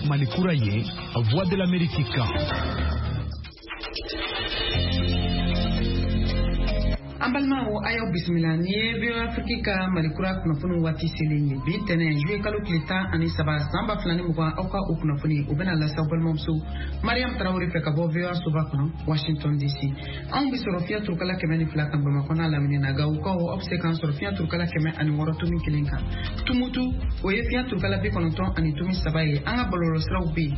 Malikura ye, Voix de l'Amérique. Ambalma o ayo bismillah ni VOA Afrika Malikura kunafunu wati selenye bitene juwe kalo klita ani saba samba flani mwa oka ukunafuni ubena la sabal momsu Mariam Traoré feka bo VOA suba kono Washington DC an bisorofia turkala kemeni flaka mbama kona la menina ga uka o obsekan sorofia turkala kemen ani worotu min kilinka tumutu o yefia turkala bi kononton ani tumi sabaye anga bololo srawbi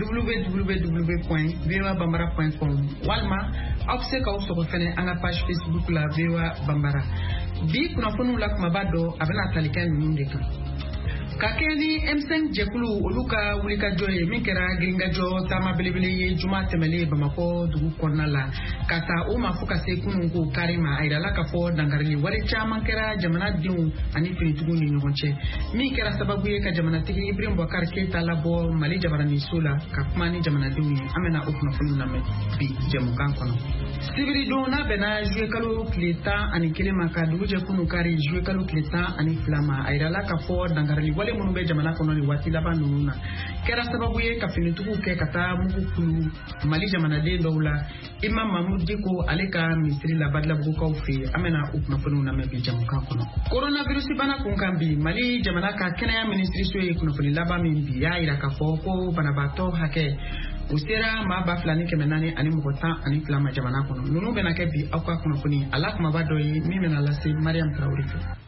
www.voabambara.com walma obseka o sokofene anga page Facebook la VOA Bambara. Bi kunafunu la kumabado abena talikan nundeka. Kakeni M5 Jekulu oluka wulika joye mikera gringa jo tama belebele juma temele bamako dugu kornala kata uma fuka se kunungu karima aidala kafo dangarili wale chama kera jamana diu ani finitugu ni nyonche mikera sababu ye ka jamana tigi Ibrahim Boubacar Keita labo mali jabarani sula kapmani jamana diu amena ukunafunu na me bi jemukan kono sibiri dona bena jouer kalo kleta ani kelema ka dugu je kunu kari jouer kalo kleta ani flama aidala kafo dangarili wale munu be jamana kono ni wati laba nuna kera sababu ye ka finitugu ke kata mugu kulu mali jamana de ndowla Imam Mahmoud Diko aleka misiri la badla bugu kaufi amena ukunafunu na mebi jamuka kono coronavirus bana kunkambi mali jamana ka kenya ministry soye kunafuni laba mimbi ya ira ka foko bana bato hake usera ma ba flani kemenani ani mugota ani flama jamana kono nunu bena ke bi akwa kunafuni alak mabado yi mimena la se Mariam Traoré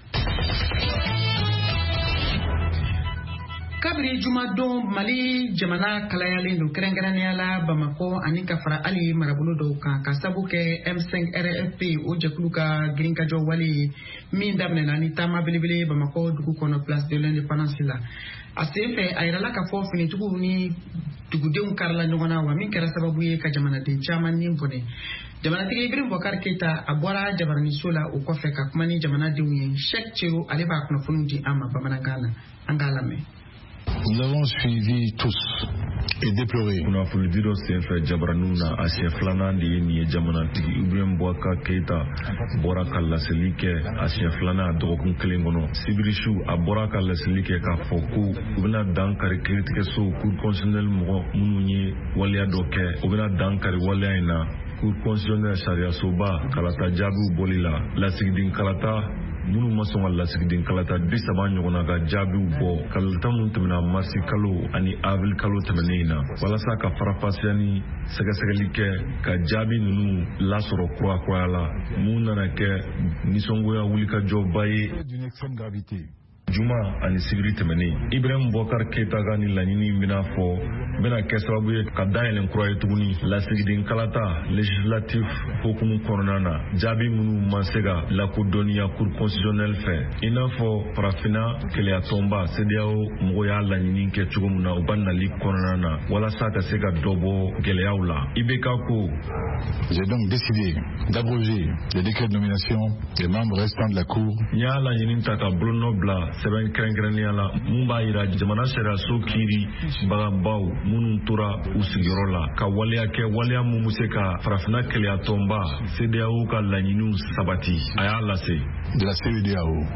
kabri juma don mali jamana kalayalen do kerengeraniala Bamako ani kafara ali marabulu do kan kasabuke M5 RFP o jekuluka grinka jo wali min dabne nani tama bilibili Bamako dugu kono place de l'indépendance la asefe ayirala ka fo fini tugu ni dugudenw karla ɲɔgɔnna wa min kɛra sababu ye ka jamanaden caman ni bɔnɛ jamanatigi Ibrahim Boubacar Keita a bɔra jabaraniso la o kɔfɛ ka kuma ni jamanadenw ye Cheikh Thierno ale b'a kunnafoniw di an ma bamanankan na an k'a lamɛn. Nous avons suivi tous et déploré. Kunafoni diro senfɛ jabaranuna a siɲɛ filanan de ye nin ye jamanatigi Ibrahim Boubacar Keita bɔra ka laseli kɛ a siɲɛ filanan a dɔgɔkun kelen kɔnɔ sibirisu a bɔra ka laseli kɛ k'a fɔ ko u bɛna dankari kiiritigɛso cour constitutionnelle mɔgɔ minnu ye waleya dɔ kɛ u bɛna dankari waleya in na cour constitutionnelle sariyasoba kalata jaabiw bɔli la lasigiden kalata minnu ma sɔn ka lasigiden kalata 30 ɲɔgɔnna ka jaabiw bɔ kalata minnu tɛmɛna marisi kalo ani avril kalo tɛmɛnen in na walasa ka farafasiya ni sɛgɛsɛgɛli kɛ ka jaabi ninnu lasɔrɔ kurakuraya la mun nana kɛ nisɔngoya wulikajɔba ye juma ani sibiri tɛmɛnen Ibrahim Boubacar Keita ka ni laɲini bɛna fɔ bɛna kɛ sababu ye ka dayɛlɛn kura ye tuguni lasigiden kalata législatif hukumu kɔnɔna na jaabi minnu ma se ka lakodɔnniya cour constitutionnelle fɛ i n'a fɔ farafina keleya tɔnba CEDEAO mɔgɔ y'a laɲini kɛ cogo min na u ba nali kɔnɔna na walasa ka se ka dɔ bɔ gɛlɛyaw la IBK ko j'ai donc décidé d'abroger les décrets de nomination des membres restants de la cour n y'a laɲini ta ka bolonɔ bila sɛbɛn kɛrɛnkɛrɛnnenya la mun b'a yira jamana sariyaso kiiri bagabaw minnu tora u sigiyɔrɔ la ka waleya kɛ waleya mun bɛ se ka farafina keleya tɔnba CEDEAO ka laɲiniw sabati a y'a lase de la CEDEAO.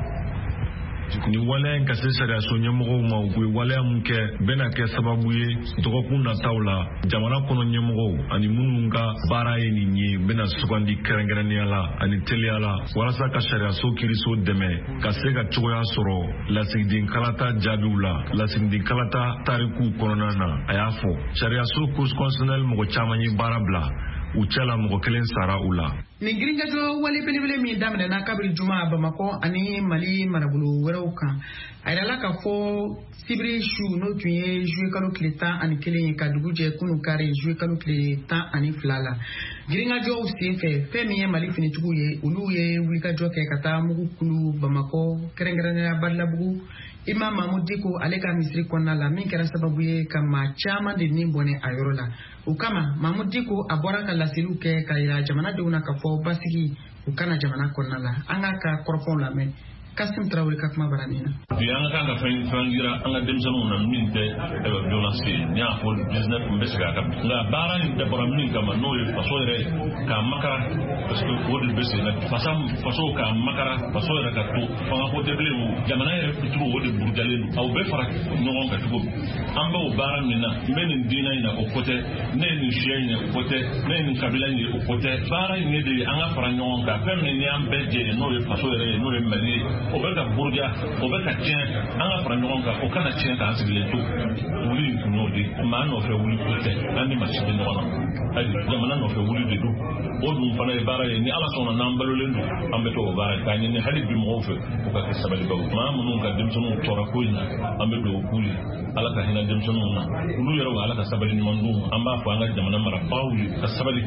Ni waleya in ka se sariyaso ɲɛmɔgɔw ma u ye waleya mun kɛ bɛna kɛ sababu ye dɔgɔkun nataw la jamana kɔnɔ ɲɛmɔgɔw ani minnu ka baara ye nin ye bɛna sugandi kɛrɛnkɛrɛnnenya la ani teliya la walasa ka sariyaso kiiriso dɛmɛ ka se ka cogoya sɔrɔ lasigiden kalata jaabiw la lasigiden kalata tarikuw kɔnɔna na a y'a fɔ sariyaso cour constitutionnelle mɔgɔ caman ye baara bila u cɛla mɔgɔ kelen sara u la ni gringajo wali belebele min daminɛna kabiri juma Bamako ani Mali marabolo wɛrɛw kan a yirala ka fɔ sibiri su n'o tun ye juillet kalo tile 11 ye ka dugu jɛ kunu kari juillet kalo tile 12 la gringajow senfɛ fɛn min ye Mali finitigiw ye olu ye wulikajɔ kɛ ka taa mugu kulu Bamako kɛrɛnkɛrɛnnenya Badilabugu Imam Mahmoud Diko ale ka misiri kɔnɔna la min kɛra sababu ye ka maa caman de nin bɔnɛ a yɔrɔ la o kama Mahmoud Diko a bɔra ka laseliw kɛ ka yira jamanadenw na ka fɔ basigi u kana jamana kɔnɔna la an ka kɔrɔfɔw lamɛn Kasim Traoré ka kuma baranina biyan ka ga fangira an ga demsanu na min de violence ni a fo business mbesga ka la baran de boramni kama no le faso re ka makara parce que ko de bese na faso ka makara faso re ka to fa ko de ble jamana re fitru o de burgale au be fara no ka tugo an ba o baran min na men dina ina o kote ne ni shey o kote ne ni kabila ni o kote baran ni de an ga fara no ka fem ni an be je no le faso re no le mali o be ka burga o be ka tien an ga fara no ka o kana tien ka asile to wuli no de ma no fe wuli kote ani ma shi no na ai jamana no fe wuli de do o dum fana e bara ni ala sona nan balolen do ambe to bara ka ni hali bi mo fe o ka sabali ba ma mun ka dim sunu tora ko ina ambe do kuli ala ka hina dim sunu na ulu yero ala ka sabali ni mandu amba fa nga jamana mara pawli ka sabali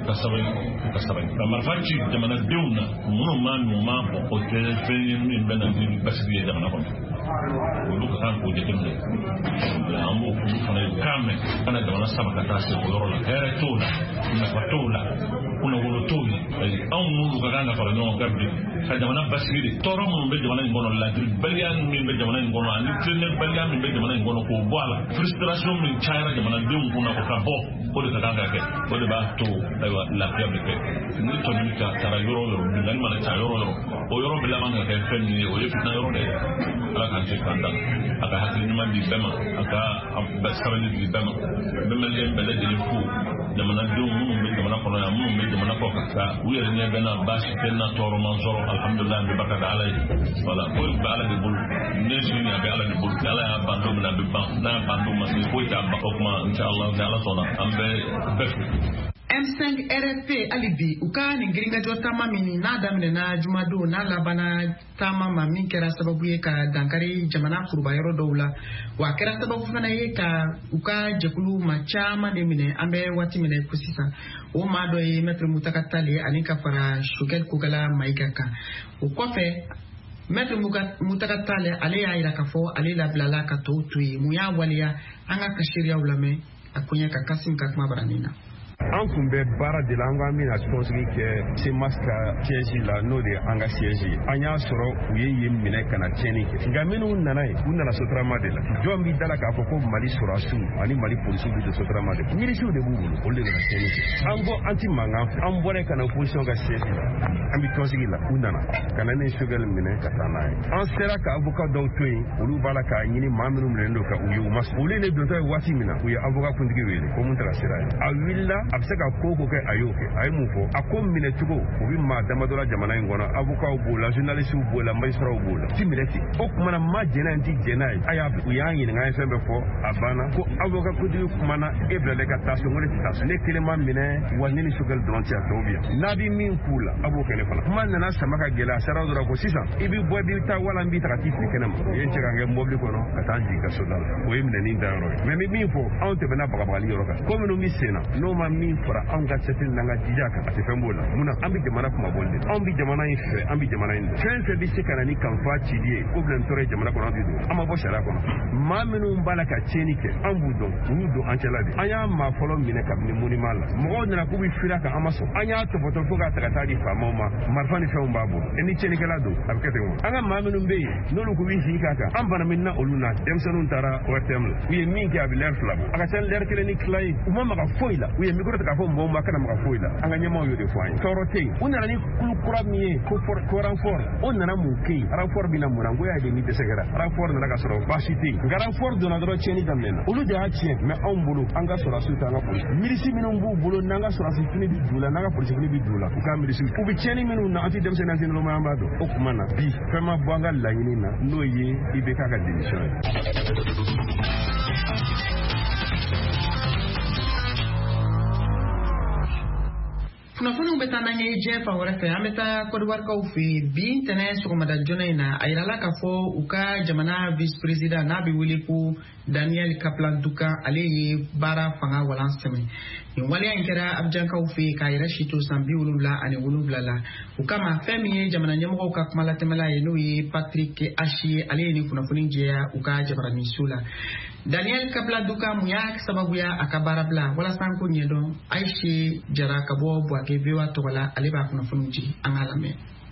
ka marfachi jamana deuna mun ma no ma ko te fe ni bena ni basiri jamana ko ulu ka kan ko je temne ambo ku fana kame ana jamana sama ka ta se ko yoro la kere tola na patola kuna wolotoyi an mun ka kan ka fara ɲɔgɔn kan bi ka jamana basigi de tɔɔrɔ minnu bɛ jamana in kɔnɔ ladiri baliya min bɛ jamana in kɔnɔ ani tilenɛ baliya min bɛ jamana in kɔnɔ k'o bɔ a la frustration min cayara jamanadenw kunna o ka bɔ o de ka kan ka kɛ o de b'a to ayiwa lafiya bɛ kɛ ni tɔnni ka taara yɔrɔ yɔrɔ bingali mana taa yɔrɔ yɔrɔ o yɔrɔ bɛ laban ka kɛ fɛn min ye o ye fitina yɔrɔ de ye ala k'an se kan da a ka hakili ɲuman di bɛɛ ma a ka sabali di bɛɛ ma bɛnbaliya bɛɛ lajɛlen fo jamanadenw minnu bɛ jamana kɔnɔ yan minnu bɛ jamana kɔ kan ka u yɛrɛ ɲɛ bɛna baasi tɛ na tɔɔrɔ ma sɔrɔ alhamdulilah an bɛ barika da ala ye wala ko bɛ ala de bolo ne sini a bɛ ala de bolo ala y'a ban don min a bɛ ban n'a y'a ban don ma se foyi t'a ban o kuma inshallah ni ala sɔnna an bɛ bɛɛ fo. M5 RFP alibi uka ni giringa jotama mini na daminena jumado na labana tama ma min kɛra sababu ye ka dankari jamana kuruba yɔrɔ dɔw la wa kɛra sababu fana ye ka uka jɛkulu ma caman de minɛ an bɛ waati minɛ ko sisan o maa dɔ ye Maître Mutakatale Tale ani ka fara Shogɛl Kokala Mayiga kan o kɔfɛ Maître Mutakatale Tale ale y'a yira k'a fɔ ale labilala ka tɔw to yen mun y'a waleya an ka sariyaw lamɛn a koɲɛ ka Kasim ka kuma baranin na. An kun bɛ baara de la an ka mina tɔnsigi kɛ CEMAS ka siège la n'o de an ka siège ye an y'a sɔrɔ u ye yen minɛ ka na tiɲɛni kɛ nka minnu nana ye u nana sotarama de la jɔn b'i da la k'a fɔ ko Mali sɔrɔdasiw ani Mali polisiw bɛ don sotarama de la milisiw de b'u bolo olu de nana tiɲɛni kɛ an ko an ti mankan fɛ an bɔra ka na opposition ka siège la an bɛ tɔnsigi la u nana ka na ne Shogɛl minɛ ka taa n'a ye an sera ka avocat dɔw to yen olu b'a la k'a ɲini maa minnu minɛnen don ka u ye u ma olu ne dontɔ ye waati min na u ye avocat kuntigi wele ko mun taara sira ye a wulila a bɛ se ka ko kɛ a y'o kɛ a ye mun fɔ a ko minɛ cogo u bɛ maa damadɔ la jamana in kɔnɔ avocat b'o la journaliste b'o la magistrats b'o la ti minɛ ten o kumana ma jɛna in ti jɛna ye a y'a u y'an ɲininka an ye fɛn bɛɛ fɔ a banna ko avocat kuntigi kumana e bilalen ka taa so n ko ne ti taa so ne kelen ma minɛ wa ne ni Shogɛl dɔrɔn tɛ a tɔw bɛ yan n'a bɛ min k'u la a b'o kɛ ne fana kuma nana sama ka gɛlɛya saraw dɔrɔn ko sisan i bɛ bɔ i bɛ taa wala n b'i ta ka t'i fili kɛnɛ ma u ye n cɛ ka kɛ mobili kɔnɔ ka taa jigin ka so da la o ye minɛni dayɔrɔ ye mɛ n bɛ min fɔ anw tɛmɛna bagabagali yɔrɔ kan ko minnu bɛ sen na n'o ma min fara anw ka cɛsiri n'an ka jija kan a tɛ fɛn b'o la munna an bɛ jamana kumabɔli de anw bɛ jamana in fɛ an bɛ jamana in fɛn fɛn bɛ se ka na ni kanfa cili ye ko bila tɔɔrɔ ye jamana kɔnɔ an tɛ don an ma bɔ sariya kɔnɔ maa minnu b'a la ka tiɲɛni kɛ an b'u dɔn u y'u don an cɛla de an y'a maa fɔlɔ minɛ kabini monument la mɔgɔw nana k'u bɛ fira kan an ma sɔn an y'a tɔpɔtɔ fo k'a ta ka taa di faamaw ma marifa ni fɛnw b'a bolo ni tiɲɛnikɛla don a bɛ kɛ ten wa an ka maa minnu bɛ yen n'olu k'u bɛ sigi k'a kan an bana min na olu na denmisɛnninw taara ORTM la u ye min kɛ a bɛ lɛri fila bɔ a ka ca lɛri kelen ni tila ye u ma maga foyi la u ye micro ta k'a fɔ mɔgɔw ma kana maga foyi la an ka ɲɛmaaw y'o de fɔ an ye tɔɔrɔ tɛ yen u nana ni kulu kura min ye ko renfort o nana mun kɛ yen renfort bɛna mun na n ko y'a ye ni dɛsɛra renfort nana ka sɔrɔ baasi tɛ yen nka renfort donna dɔrɔn tiɲɛni daminɛna olu de y'a tiɲɛ mɛ anw bolo an ka sɔrɔdasiw t'an ka polisi milisi minnu b'u bolo n'an ka sɔrɔdasi fini bɛ d'u la n'an ka polisi fini bɛ d'u la u ka milisi u bɛ tiɲɛni minnu na an tɛ denmisɛnnin an tɛ nɔrɔma an b'a dɔn o tuma na bi fɛn ma bɔ an ka laɲini na n'o ye IBK ka démission ye. kunnafoniw bɛ taa n'an ye diɲɛ fan wɛrɛ fɛ an bɛ taa kɔdiwarikaw fɛ yen bi ntɛnɛn sɔgɔmada joona in na a yirala k'a fɔ u ka jamana vice président n'a bɛ wele ko Daniel Kaplan Duka ale ye baara fanga walan sɛmɛ nin waleya in kɛra Abijankaw fɛ yen k'a yɛrɛ si to san 77 la u kama fɛn min ye jamana ɲɛmɔgɔw ka kumalatɛmɛla ye n'o ye Patrick Ashi ye ale ye nin kunnafoni jɛya u ka jabaraniso la Daniel Kaplan Duka mun y'a sababuya a ka baara bila walasa an ko ɲɛdɔn Aisha Jara ka bɔ Buake VOA tɔgɔ la ale b'a kunnafoni jigi an ka lamɛn.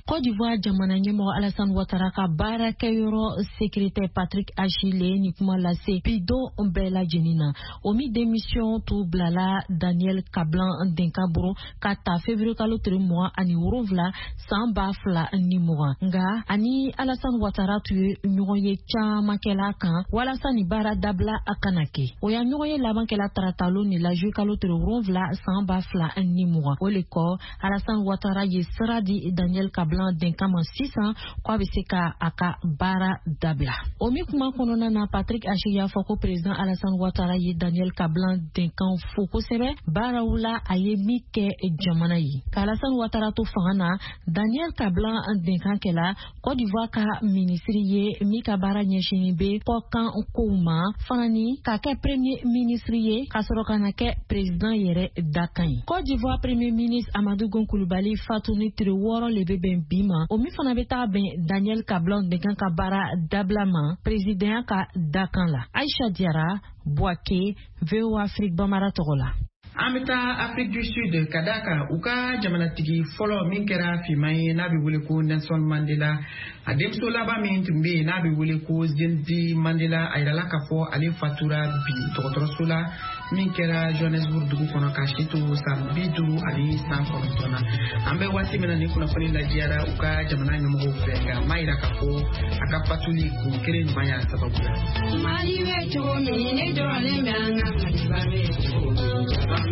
Côte d'Ivoire jamana ɲɛmɔgɔ Alassane Ouattara ka baarakɛyɔrɔ secrétaire Patrick Achille ni kuma lase pido bɛɛ lajɛlen na. O mi démission tu bilala Daniel Kablan Denkaboro ka ta février kalo 27 san 2020 nga ani Alassane Ouattara tu ye ɲɔgɔn ye caman kɛla kan walasa ni baara dabila a kana kɛ. O ya ɲɔgɔn ye laban kɛla taratalo ni la juillet kalo 7 san 2020 o le kɔ Alassane Ouattara ye sira di Daniel Kablan Denkama sisan k'a bɛ se ka a ka baara dabila. O mi kuma kɔnɔna na Patrick Achille y'a fɔ ko président Alassane Ouattara ye Daniel Kablan Denkan fo kosɛbɛ baaraw la a ye min kɛ jamana ye. Ka Alassane Ouattara to fanga na Daniel Kablan Denkan kɛla Côte d'Ivoire ka ministre ye min ka baara ɲɛsinnen bɛ kɔkan kow ma fana ni ka kɛ premier ministre ye ka sɔrɔ ka na kɛ président yɛrɛ dakan ye. Côte d'Ivoire premier ministre Amadou Gon Coulibaly fatu ni tile 6 le bɛ bɛn bi ma. O min fana bɛ taa bɛn Daniel Kablan Denkan ka baara dabila ma président ka dakan la. Aïcha Diarra, Boaké, VOA Afrique Bamara tɔgɔ la. An bɛ taa Afrique du Sud ka d'a kan u ka jamanatigi fɔlɔ min kɛra finman ye n'a bɛ wele ko Nelson Mandela a denmuso laban min tun bɛ yen n'a bɛ wele ko Zinzi Mandela a yirala k'a fɔ ale fatura bi dɔgɔtɔrɔso la min kɛra Johannesburg dugu kɔnɔ ka si to san 59 na. An bɛ waati min na ni kunnafoni lajɛra u ka jamana ɲɛmɔgɔw fɛ nka m'a yira k'a fɔ a ka fatuli kun kelen ɲuman y'a sababu la. Mali bɛ cogo min ne dɔrɔn bɛ an ka Maliba bɛ cogo min.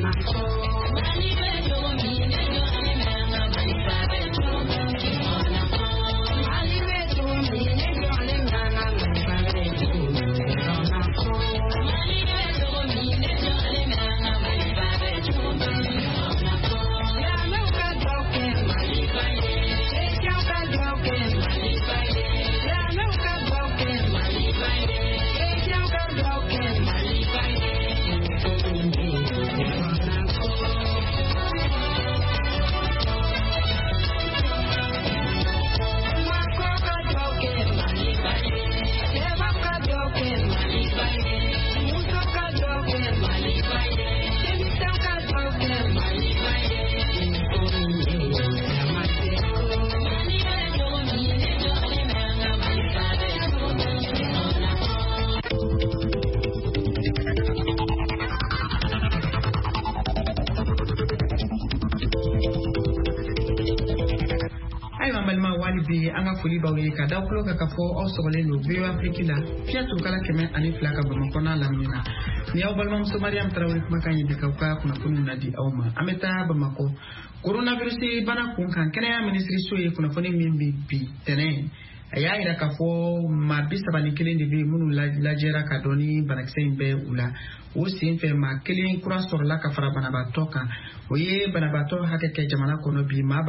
An ka foli b'aw ye ka da kulo ka fɔ aw sɔgɔlen don VOA Afrique la fiɲɛturu kala 102 ka Bamakɔ n'a lamini na. Ni aw balimamuso Mariam Tarawele kumakan ye bi ka kunnafoni na di aw ma. An bɛ taa Bamakɔ. Coronavirus bana kunkan kɛnɛya minisiriso ye kunnafoni min bi tɛnɛn a y'a yira k'a fɔ maa 31 de bɛ minnu lajɛra ka dɔn ni banakisɛ in bɛ u la. O sen fɛ maa 1 kura sɔrɔla ka fara banabaatɔ kan. O ye banabaatɔ hakɛ kɛ jamana kɔnɔ bi maa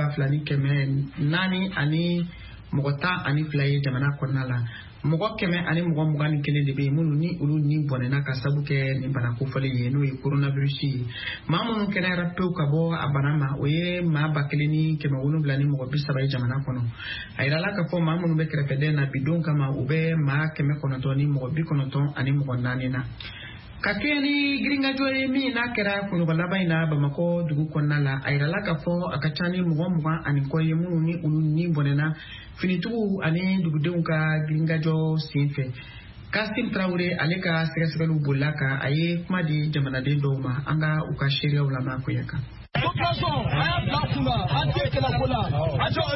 2,400 ani mɔgɔ 12 ye jamana kɔnɔna la. Mɔgɔ 121 de bɛ yen minnu ni olu ni bɔnɛna ka sabu kɛ nin bana kofɔlen ye n'o ye coronavirus ye. Maa minnu kɛnɛyara pewu ka bɔ a bana ma o ye maa 1,700 ni mɔgɔ 30 ye jamana kɔnɔ. A yirala k'a fɔ maa minnu bɛ kɛrɛfɛdɛn na bi don kama u bɛ maa 900 ni mɔgɔ 90 ani mɔgɔ 4 na. Ka kɛ ni giringajɔ ye min n'a kɛra kunuba laban in na Bamakɔ dugu kɔnɔna la a yirala k'a fɔ a ka ca ni mɔgɔ 20 ani kɔ ye minnu ni olu ni bɔnɛna finitigiw ani dugudenw ka giringajɔ sen fɛ. Kassim Traoré ale ka sɛgɛsɛgɛliw bolila kan a ye kuma di jamanaden dɔw ma an ka u ka seereyaw lamɛn ko kan. Population, a y'a bila kunna, an tɛ kɛlɛ ko la. A ye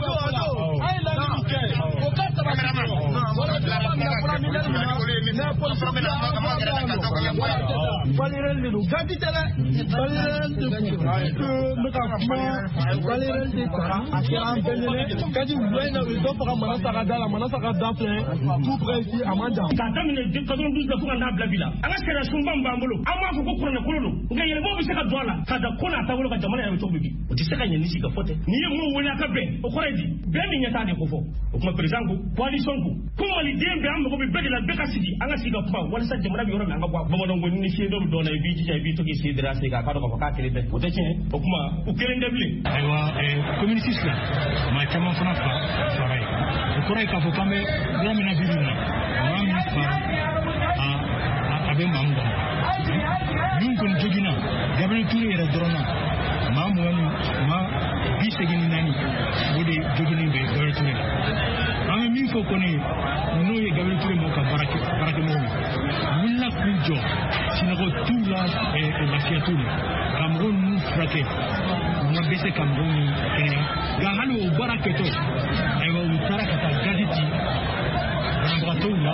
laɲini kɛ, o ka sabati. Wala dilanba min fɔra miliyɔn min na, mais polisi bɛ na Valérien de don. Gati tɛ dɛ. Valérien de kun. N bɛ ka kuma Valérien de kan. A kɛra an bɛɛ ɲɛnɛ. Gati wula in na u ye dɔ faga Manasa da la. Manasa ka da filɛ tout près ici a man jan. K'a daminɛ 92 la fo ka n'a bila bi la. An ka sariya sunba min b'an bolo, an b'a fɔ ko kuranɛkolon don. Nka yɛlɛmaw bɛ se ka don a la ka da ko n'a taabolo ka jamana yɛrɛ cogo bi. O tɛ se ka ɲɛ ni si ka fɔ tɛ. N'i ye mun wele a ka bɛn, o kɔrɔ ye di? Bɛɛ ni ɲɛtaa de ko fɔ. O kuma président ko, coalition ko. Ko maliden bɛɛ an mago bɛ bɛɛ de la, bɛɛ ka sigi. An ka sigi ka kuma walasa jamana bɛ yɔrɔ min an ka bɔ. Bamananw ko ni fiɲɛ dɔ bɛ dɔn na i b'i jija i b'i to k'i sen dira sen kan k'a dɔn k'a fɔ k'a kelen tɛ. O tɛ tiɲɛ. O kuma u kelen tɛ bilen. Ayiwa communiste la maa caman fana fara ye. O kɔrɔ ye k'a fɔ k'an bɛ yɔrɔ min na bi bi in na maa min fara a bɛ maa mun kɔnɔ. Min kɔni joginna Gabriel Touré yɛrɛ dɔrɔn na maa 24 o de joginnen bɛ faut connaître nous et Gabriel Touré Moka Barakemo Willa Kujo Sinago Tula et la Fiatoula Cameroun nous frappé on a baissé Cameroun Gahalo Baraketo et va Utarakata Gaziti Bratoula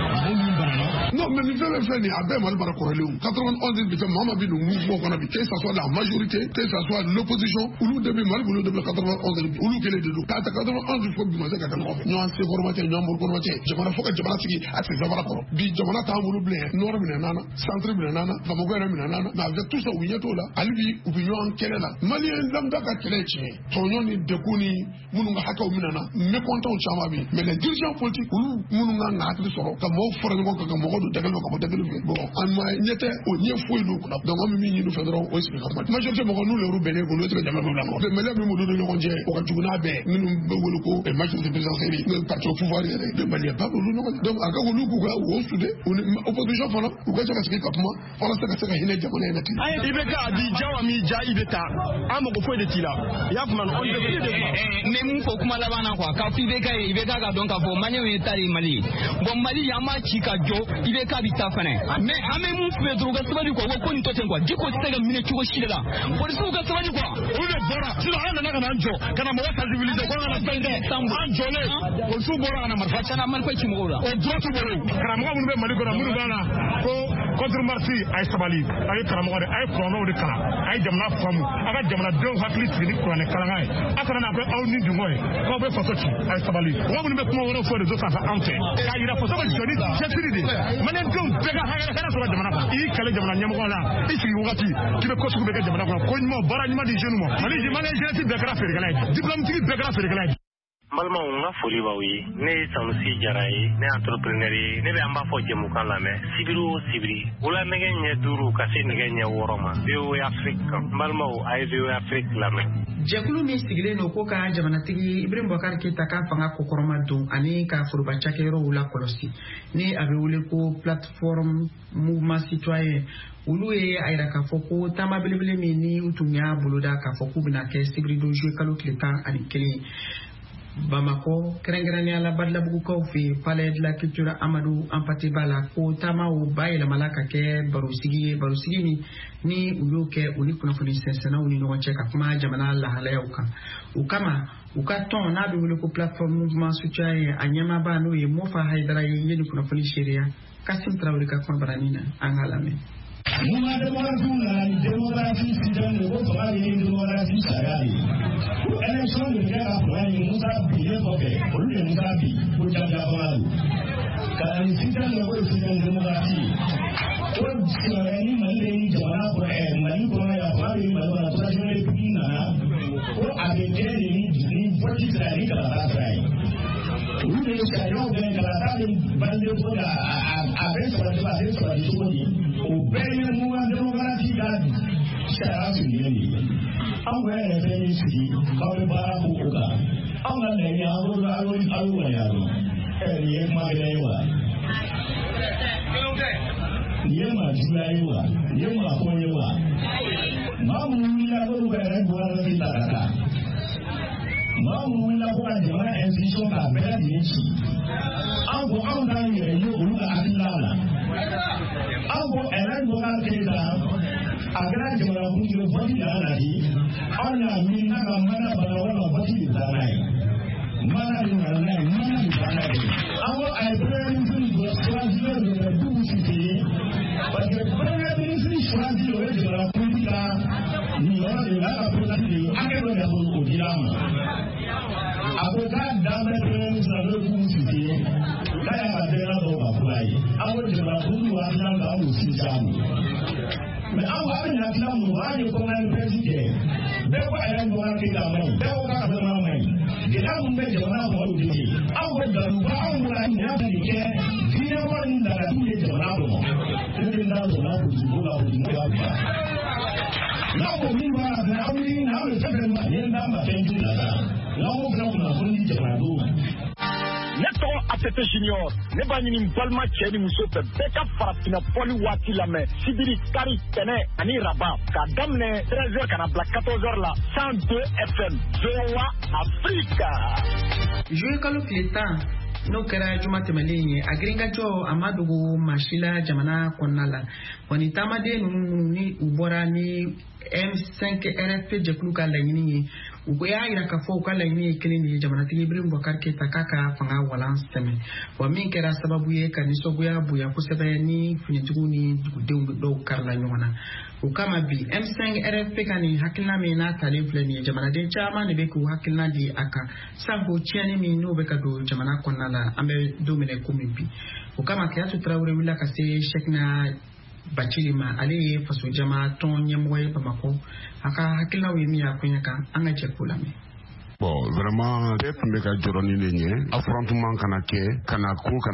non, mais nous faisons faire des abus mal par 91 députés, Maman Binou, mouvement qu'on a vu, que ce soit la majorité, que ce soit l'opposition, ou nous devons mal, ou nous devons 91 députés, ou nous qu'elle est de nous. 91 il faut que nous fassions 91. Nous en sécurité, nous en sécurité. Jamana faut que Jamana tigi à ses avarations. Bi Jamana ta voulu blé, Nord Minana, Centre Minana, Famogana Minana, mais avec tout ça où il y a tout là, Alibi, opinion quelle est là. Malien lambda quelle est chien. Tonyon ni Dekuni, Mununga Haka Minana, mécontent au Chamabi. Mais les dirigeants politiques, ou Mununga Natri Soro, comme au Foragon, comme au bon, en moi, il était au nier fouille nous, donc on m'a mis nous faisons aussi. Majorité, nous le roubené, vous le trouvez jamais blanc. Mais là, nous nous donnons Dieu, pour que tu n'as pas, nous nous et majorité présidentielle, nous partis au pouvoir, de manière pas pour nous. Donc, à quand nous couvrons ou au sud, opposition pendant, ou quand tu as ce comme moi, pendant ce que tu as japonais. Ibeka di Jawami Ja Ibeta, Amoko Fouet de Tila, Yakman, on ne peut pas. Même pour Kumalabana, quand Ibeka, donc à vos manières et Mali. Bon, Mali, Yama Chika Jo. Il est kabita fane mais amemu Pedro gasabali kwa wako nitotengwa diko tega mine chuko shida polisi ugasabali kwa ule bora sio hana na njo kana mwasa civilize kwa na pende anjole polisi bora na marfacha na malfa chimogora o drotu bora kana mwa munbe maliko na munu bana ko contre marti ay sabali ay kana mwa ay prono de kala ay jamna famu aga jamna don hakli tini ko ne kala ngai akana na ko awni du moy ko be fotochi ay sabali wa munbe ko wona fo de zofa ante ka ira foto ko joni jetiri manen ko bega hagara so jamana ko i kala jamana nyamo la i sigi wati kibe ko su bega jamana ko mo bara nyima di jeune mo mali manen jeti bega fer gala diplôme tigi bega fer gala balma nga foli ba wi ne sanusi jaray ne entrepreneur yi ne be amba fo jemu kan la me sibiri wala nege nye duru kasi nege nye woroma biyo afrika balma ay biyo afrika la me jekulu mi sigile no ko ka jamana tigi Ibrahim Boubacar Keita ka fanga kokoroma don ani ka furuba chakero wala kolosi ne abe wule ko plateforme mouvement citoyen ulu ye ayira ka foko tama belebele mi ni utunya buluda ka foko bina ke sibiri do jouer kalo kletan ani kele Bamako, Kerengrania la Badla Bukofi, Palais de la Culture Amadou, Ampati Bala, Ko Tama ou Baye la Malaka ke Barusigi ni Uyoke, Unikunafuni Sensena, Unino Cheka, Kuma, Jamana, la Haleuka. Ukama, Ukaton, Nabi Uluko Platform Mouvement Soutien, Anyama Bano, et Mofa Haidra, Unikunafuni Sheria, Kassim Traurika Baranina, Angalame. Muna démocratie citoyenne de votre mari et démocratie salariale. Pour élection de guerre à Florine, nous avons bien fait. Pour lui, nous avons dit, pour Djabdabal. Car les citoyens de votre démocratie, pour Sirani, Malé, Djabana, pour Mali, pour Mali, Malona, pour la journée Pina, pour arrêter les voitures à la bataille. Nous les saluons bien que la table bandée pour avec sur la journée. Au pays où on démocratie gagne, c'est à ce niveau. On va les faire ici, on va pas pour aucun. On va les faire Abo Ellen Boubacar Keita agra jamana kunjo voti dana di ona minna ka mana bana voti dana mana di dana abo ay premier ministre choisir le double cité parce que premier ministre choisir le de la politique ni on de la politique akelo ya ko dilama avocat dans le premier ministre le double cité là ya ba de la do ba play abo de la politique wa na aussi jamu mais on va venir là nous va y comme un président de quoi elle doit être là mais de quoi ça va mais de là on met de là pour le dire on va dans on va y a des que vient voir une là tout les de là pour le là pour là pour là là on dit voilà on dit là le fait de rien dans ma fin de là là on va dit de là ne tɔgɔ ATT Junior ne b'a ɲini balima cɛ ni muso fɛ bɛɛ ka farafinna fɔli waati lamɛn sibiri kari tɛnɛ ani raba k'a daminɛ 13h ka na bila 14h la 102 FM VOA Afrique. Jouer kalo tile tan no kɛra juma tɛmɛlen ye a girinkajɔ a ma dogo masila jamana kɔnɔna la wa ni taamaden ninnu ni u bɔra ni M5 RFP jɛkulu ka laɲini ye u y'a yira k'a fɔ u ka laɲini ye kelen de ye jamanatigi Ibrahim Boubacar Keita k'a ka fanga walan sɛmɛ wa min kɛra sababu ye ka nisɔngoya bonya kosɛbɛ ni finitigiw ni dugudenw dɔw karila ɲɔgɔn na o kama bi M5 RFP ka nin hakilina min n'a talen filɛ nin ye jamanaden caman de bɛ k'u hakilina di a kan sanko tiɲɛni min n'o bɛ ka don jamana kɔnɔna la an bɛ don minɛ komi bi o kama Kiyatu Tarawele wulila ka se Cheikhna Bacili ma ale ye faso jama tɔn ɲɛmɔgɔ ye Bamako a ka hakilinaw ye min y'a koɲɛ kan an ka jɛ k'o lamɛn. Bon, vraiment, dès que je journée ligne, affrontement kana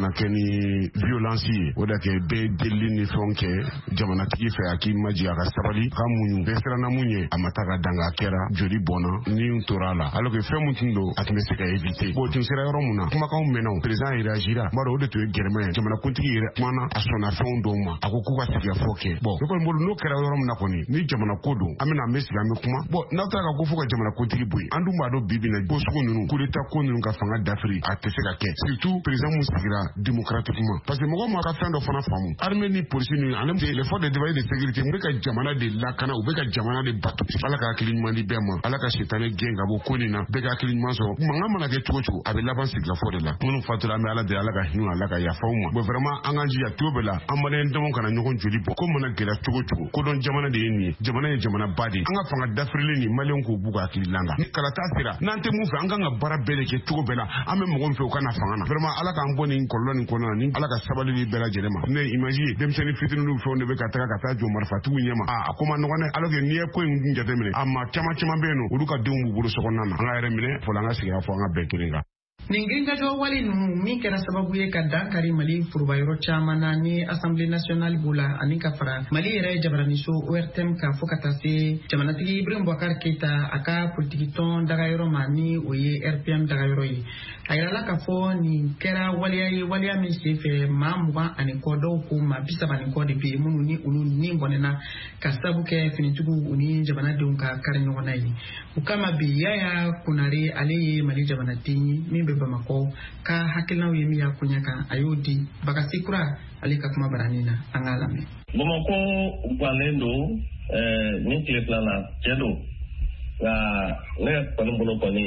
ni violence, ou d'accord, des lignes font que jamanatiki fait aki maji aka sabali, kamunyu, besra na munye, amataka danga kera, joli bona, ni untorala. Alors que fait mutindo, atme seka éviter. Bon, tu seras romuna, kuma ka menon, président iragira, maro de tuer germain, jamanakuntiki mana asona fond doma, akukuka sikia foke. Bon, le kon no kera romuna koni, ni jamanakodo, amena mesi la mekuma. Bon, nataka kufuka jamanakuntiki bui, andu mado bibina bosuko nunu kudeta ko nunu ka fanga d'Afrique a tese ka ke surtout président Moussigira démocratiquement parce que mogo ma ka fendo fana famu armée ni police ni anem de l'effort de développement de sécurité mbeka jamana de lakana ubeka jamana de batu ala ka cleanement di bema ala ka chetane genga bo konina beka cleanement so manga mana ke chocho avec l'avance de la forêt là nous fatura me ala de ala ka hinu ala ka ya fauma bo vraiment anganji ya tobela amane ndemo kana nyoko joli bo ko mana gela chocho ko don jamana de ni jamana badi anga fanga d'Afrique ni malion ko buka kilanga kala tasira nante mu fe anga bara bele ke tugo bela ame mo gon fe kana fangana vraiment ala ka mboni koloni kona ni ala ka sabali ni bela jelema ne imagine dem seni fitinu lu fe on be kata jo marfatu nyama akoma no ne ala ke ni ko njate mene amma chama beno uduka dumbu buru sokona na anga remine folanga siga fo anga bekiringa Ninginga jo wali nunu mi kɛra sababu ye ka dankari Mali furubayɔrɔ caman na ni Assemblée nationale b'o la ani ka fara Mali yɛrɛ jabaraniso ORTM kan fo ka taa se jamanatigi Ibrahim Boubacar Keita a ka politiki tɔn dagayɔrɔ ma ni o ye RPM dagayɔrɔ ye a yirala k'a fɔ nin kɛra waliya ye waliya min senfɛ maa 20 ani kɔ dɔw ko maa 30 ani kɔ de bɛ yen minnu ni olu ni bɔnɛna ka sabu kɛ finitigiw u ni jamanadenw ka kari ɲɔgɔn na ye o kama bi Yaya Kunare ale ye Mali jamanaden ye min bɛ Bamako ka hakilinaw ye min y'a koɲɛ kan a y'o di Bakasi Kura ale ka kuma barani na an k'a lamɛn. Bamako guwanen don ni tile fila la cɛ don nka ne kɔni bolo kɔni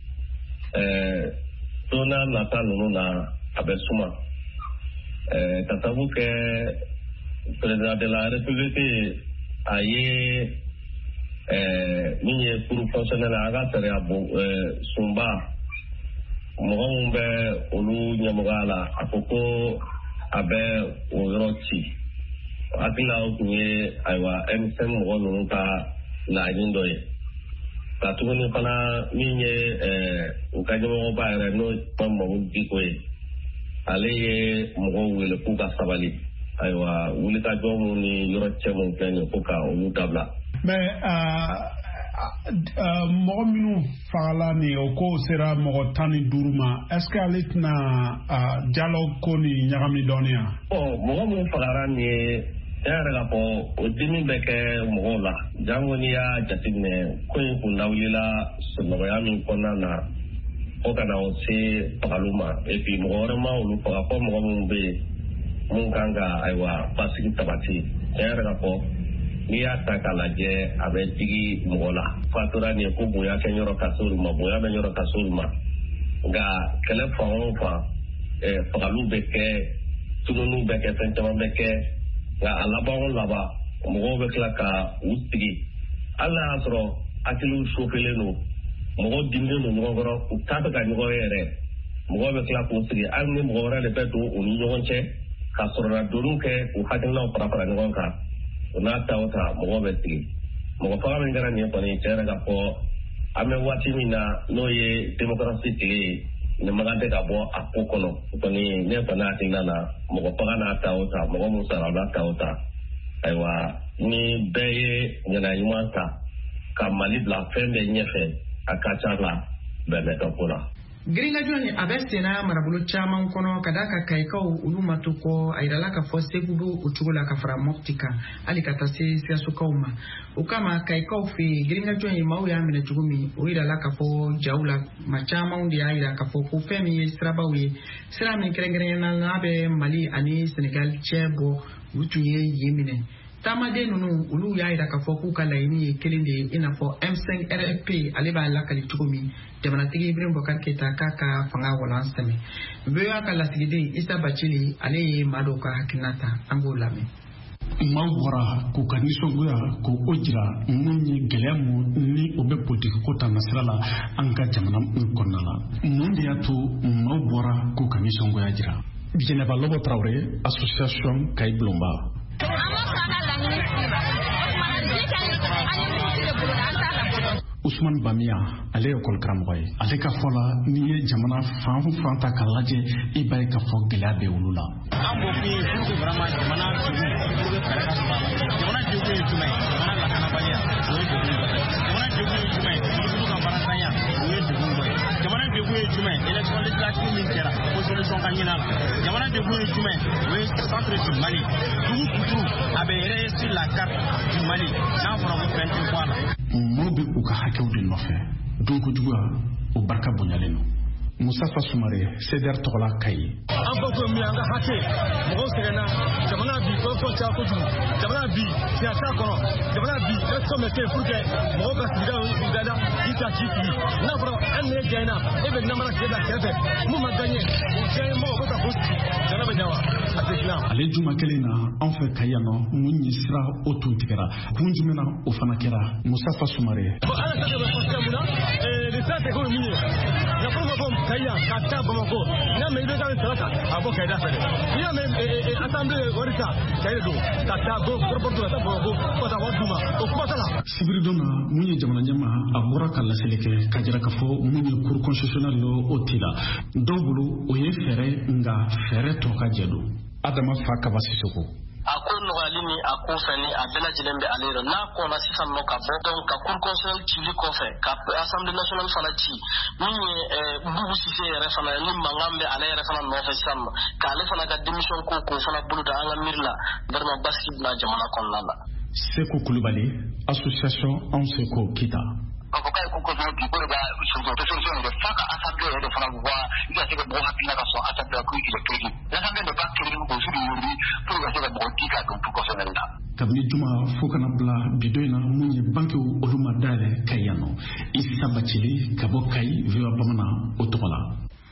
don n'a nata ninnu na a bɛ suma ka sabu kɛ président de la république a ye min ye cour fonctionnelle a ka sariya sunba mɔgɔ minnu bɛ olu ɲɛmɔgɔya la a ko ko a bɛ o yɔrɔ ci hakilila o tun ye ayiwa M5 mɔgɔ ninnu ka laɲini dɔ ye ka tuguni fana min ye u ka ɲɛmɔgɔba yɛrɛ n'o Mamadu Diko ye ale ye mɔgɔw wele k'u ka sabali ayiwa wulikajɔ minnu ni yɔrɔ cɛ minnu filɛ nin ye ko ka olu dabila. mɔgɔ minnu fagala ni o ko sera mɔgɔ 15 ma est-ce que ale tɛna dialogue ko ni ɲagami dɔɔni yan? mɔgɔ minnu fagara ni ye ne yɛrɛ k'a fɔ o dimi bɛ kɛ mɔgɔw la jango n'i y'a jateminɛ ko in kun lawulila nɔgɔya min kɔnɔna na fo ka na o se fagaliw ma et puis mɔgɔ wɛrɛ ma olu faga fɔ mɔgɔ minnu bɛ yen mun kan ka ayiwa basigi sabati ne yɛrɛ k'a fɔ n'i y'a ta k'a lajɛ a bɛ digi mɔgɔ la fatura nin ye ko bonya kɛ yɔrɔ ka se olu ma bonya bɛ yɔrɔ ka se olu ma nka kɛlɛ fan o fan fagaliw bɛ kɛ tununiw bɛ kɛ fɛn caman bɛ kɛ nka a laban o laban mɔgɔw bɛ tila ka u sigi hali n'a y'a sɔrɔ hakiliw sofelen don mɔgɔw dimilen don ɲɔgɔn kɔrɔ u t'a fɛ ka ɲɔgɔn ye yɛrɛ mɔgɔw bɛ tila k'u sigi hali ni mɔgɔ wɛrɛ de bɛ don u ni ɲɔgɔn cɛ ka sɔrɔla doniw kɛ k'u hakilinaw fara fara ɲɔgɔn kan o n'a ta o ta mɔgɔw bɛ sigi mɔgɔ faga min kɛra nin ye kɔni cɛ yɛrɛ ka fɔ an bɛ waati min na n'o ye démocratie tile ye nin makan tɛ ka bɔ a ko kɔnɔ kɔni ne kɔni hakilina na mɔgɔ faga n'a ta o ta mɔgɔ min sara o n'a ta o ta ayiwa ni bɛɛ ye ŋana ɲuman ta ka Mali bila fɛn bɛɛ ɲɛfɛ a ka ca la bɛɛ bɛ ka ko la. Gringa joni abesena marabulu chama kono kadaka kaikau uluma tuko aidala ka fose gugu uchugula ka fra moptika ali katase sia sukauma ukama kaikau fi gringa joni mau ya mine chugumi uidala ka fo jaula machama undi aida ka fo ku femi strabawi sira min krengre na nabe Mali ani Senegal chebo utuye yemine tamade nunu ulu ya ida ka fo ku kala ini kelinde ina fo M5 RFP aleba la kali chugumi jamana tigi Ibrahim Bokar Keita kaka fanga wala stame bewa kala sigidi Isa Bachili ale madoka hakinata angolame mawara ko kanisongoya ko ojira munyi gelemu ni obe politique ko tanasrala anka jamana konnala mundi yato mawara ko kanisongoya jira Bijeneba Lobo Traoré association Kay Blomba Ousmane Bamia ale école karamɔgɔ ale ka fɔ la ni ye jamana fan o fan ta ka lajɛ i b'a ye ka fɔ gɛlɛya bɛ olu la. An b'o f'i ye pour que vraiment jamana degun pour que fɛɛrɛ ka sɔrɔ a la jamana degun ye jumɛn ye jamana lakanabaliya o ye degun dɔ ye jamana degun ye jumɛn ye politigiw ka baarantanya o ye degun dɔ ye jamana degun ye jumɛn élection législative min kɛra ko solution ka ɲini a la jamana degun ye jumɛn o ye centre du Mali dugu kuturu a bɛ yɛrɛ sur la carte du Mali n'a fɔra ko fɛn tɛ bɔ a la. Mɔgɔw bɛ u ka hakɛw de nɔfɛ donkojuguya o barika bonyalen don Musafa Sumare CDR tɔgɔla Kayi. An ko ko min an ka hakɛ mɔgɔw sɛgɛnna jamana bi corruption caya kojugu jamana bi siyasa kɔnɔ jamana bi élection bɛ kɛ pour que mɔgɔw ka sigida da k'i ta k'i sigi n'a fɔra an ne gagné e bɛ namara kɛ da kɛrɛfɛ mun ma gagné o gagné mɔgɔw bɛ ka ko sigi jamana bɛ ɲa wa a tɛ dilan. Ale juma kelen na an fɛ Kayi yan nɔ mun ye sira o tun tigɛra kun jumɛn na o fana kɛra Musafa Sumare. Bon ala ta bɛ fɔ mun na le sira tɛ ko min ye nafolo ma fɔ Kayi ka taa Bamako n'a mɛ i bɛ taa saraka a bɔ Kayi da fɛ dɛ n'i y'a mɛ assemblée wari ta Kayi don ka taa go porte ka taa Bamako fo ka taa wari d'u ma o kuma t'a la. Sibiri don na mun ye jamana ɲɛma a bɔra ka laseli kɛ ka jira k'a fɔ mun ye cour constitutionnelle lo o t'i la dɔw bolo o ye fɛɛrɛ nka fɛɛrɛ tɔ ka jɛ don Adama Fa Kaba Sisoko. A ko nɔgɔyali ni a ko fɛn ni a bɛɛ lajɛlen bɛ ale yɛrɛ n'a kɔnna sisan nɔ ka bɔ donc ka cour constitutionnelle cili kɔfɛ ka assemblée nationale fana ci min ye Boubou Cissé yɛrɛ fana ni mankan bɛ ale yɛrɛ fana nɔfɛ sisan nɔ k'ale fana ka démission ko k'o fana bolo da an ka miiri la vraiment basigi bila jamana kɔnɔna la. Seko Kulubali association An Seko Kita. Ka fɔ k'a ye ko kɔsɔn bi ko de b'a solution yɛrɛ f'a ka assemblée yɛrɛ de fana bɔ i ka se ka mɔgɔ hakilina ka sɔn assemblée ko il est crédible l'assemblée n'est pas crédible aujourd'hui pour ka se ka mɔgɔ di ka don cour constitutionnelle la. Kabini juma fo kana bila bidon in na mun ye bankew olu ma dayɛlɛ Kayi yan nɔ Isa Bachili ka bɔ Kayi VOA Bamanan o tɔgɔ la.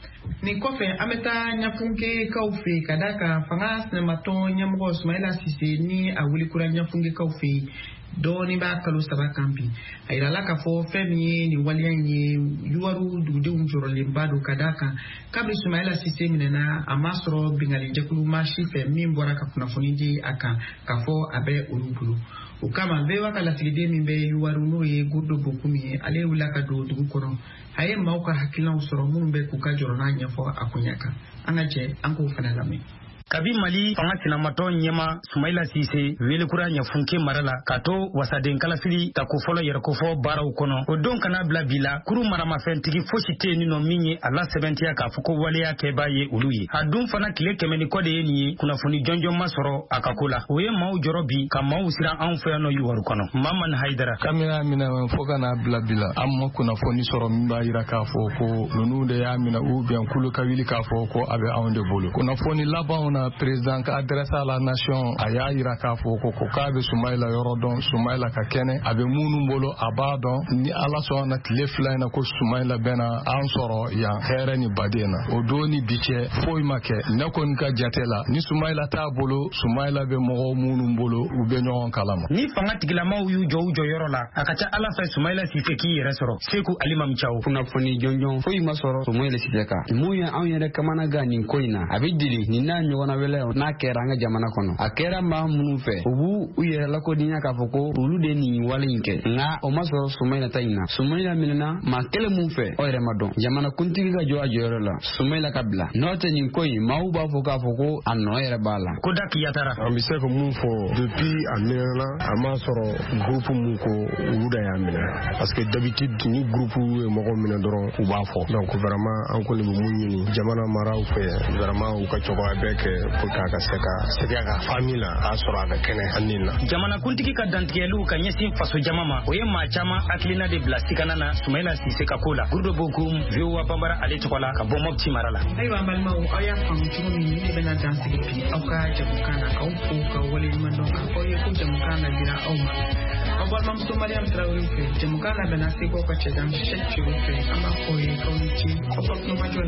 Nin kɔfɛ an bɛ taa ɲafunkɛkaw fɛ ka da kan fanga sinamatɔn ɲɛmɔgɔ Sumayila Sise ni a wulikura ɲafunkɛkaw fɛ dɔɔni b'a kalo 3 kan bi a yirala k'a fɔ fɛn min ye nin waleya in ye yuwaru dugudenw jɔrɔlenba don ka da kan kabini Sumayila Sise minɛna a ma sɔrɔ bingali jɛkulu maa si fɛ min bɔra ka kunnafoni di a kan k'a fɔ a bɛ olu bolo o kama VOA ka lasigiden min bɛ yuwaru n'o ye Godo Bokum ye ale wulila ka don dugu kɔnɔ a ye maaw ka hakilinaw sɔrɔ minnu bɛ k'u ka jɔrɔna ɲɛfɔ a koɲa kan an ka jɛ an k'o fana lamɛn. Kabi Mali fanga sinamatɔ ɲɛma Sumayila Sise weelekura ɲɛfunke mara la ka to wasaden kalafili ta ko fɔlɔ yɛrɛkofɔ baaraw kɔnɔ o don kana bila bi la kuru maramafɛntigi fosi tɛ yen nɔ min ye a la sɛbɛntiya k'a fɔ ko waleya kɛbaa ye olu ye a dun fana tile 100 ni kɔ de ye nin ye kunnafoni jɔnjɔn ma sɔrɔ a ka ko la o ye maaw jɔrɔ bi ka maaw siran anw fɛ yan nɔ Yuwaru kɔnɔ Maman Haidara kami y'a minɛ fo ka n'a bila bi la an ma kunnafoni sɔrɔ min b'a yira k'a fɔ ko ninnu de y'a minɛ ou bien kulu ka wuli k'a fɔ ko a bɛ anw de bolo kunnafoni labanw na président ka adresse à la nation a y'a yira k'a fɔ ko k'a bɛ Sumayila yɔrɔ dɔn Sumayila ka kɛnɛ a bɛ minnu bolo a b'a dɔn ni Ala sɔnna tile 2 in na ko Sumayila bɛna an sɔrɔ yan hɛrɛ ni baden na o don ni bi cɛ foyi ma kɛ ne kɔni ka jate la ni Sumayila t'a bolo Sumayila bɛ mɔgɔw minnu bolo u bɛ ɲɔgɔn kalama ni fanga tigilamaw y'u jɔ u jɔyɔrɔ la a ka ca Ala fɛ Sumayila Sise k'i yɛrɛ sɔrɔ Seku Alimam Thiaw kunnafoni jɔnjɔn foyi ma sɔrɔ Sumayila Sise kan mun ye anw yɛrɛ kamana gan nin ko in na a bɛ deli nin n'a ɲɔgɔn fana wele n'a kɛra an ka jamana kɔnɔ a kɛra maa minnu fɛ u b'u u yɛrɛ lakodiya k'a fɔ ko olu de nin wale in kɛ nka o ma sɔrɔ Sumayila ta in na Sumayila minɛna maa kelen mun fɛ o yɛrɛ ma dɔn jamana kuntigi ka jɔ a jɔyɔrɔ la Sumayila ka bila n'o tɛ nin ko in maaw b'a fɔ k'a fɔ ko a nɔ yɛrɛ b'a la ko da kiyatara an bɛ se ka mun fɔ depuis a minɛna a ma sɔrɔ groupe mun ko olu da y'a minɛ parce que d'habitude ni groupe ye mɔgɔ minɛ dɔrɔn u b'a fɔ donc vraiment an kɔni bɛ mun ɲini jamana maraw fɛ vraiment u ka cogoya bɛɛ kɛ pour que a ka se ka segin a ka famille la a sɔrɔ a ka kɛnɛ ani na jamana kuntigi ka dantigɛliw ka ɲɛsin faso jama ma o ye maa caman hakilina de bila sikana na Sumayila Sise ka ko la Gurudo Bokum VOA Bambara ale tɔgɔ la ka bɔ Mopti mara la ayiwa an balimaw aw y'a faamu cogo min ne bɛna dansigi bi aw ka jamukan na k'aw fo ka waleɲuman dɔn k'a fɔ aw ye ko jamukan na dira aw ma aw balimamuso Mariam Traoré fɛ jamukan labɛnna Seko ka cɛjan Cheick Chiro fɛ an b'a fɔ aw ye k'aw ni ce aw ka kulomajɔ